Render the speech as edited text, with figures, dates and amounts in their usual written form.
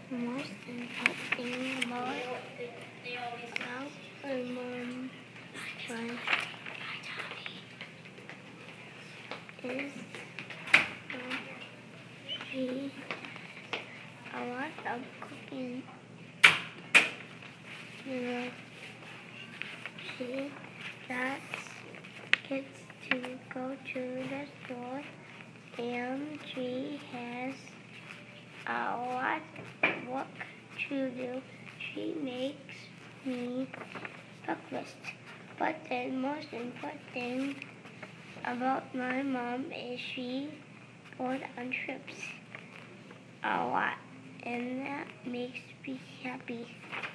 most important thing about my mom is she a lot of cooking. You know, she lets kids to go to the store, and she has a lot of work to do. She makes me breakfast. But the most important thing about my mom is she goes on trips a lot, and that makes me happy.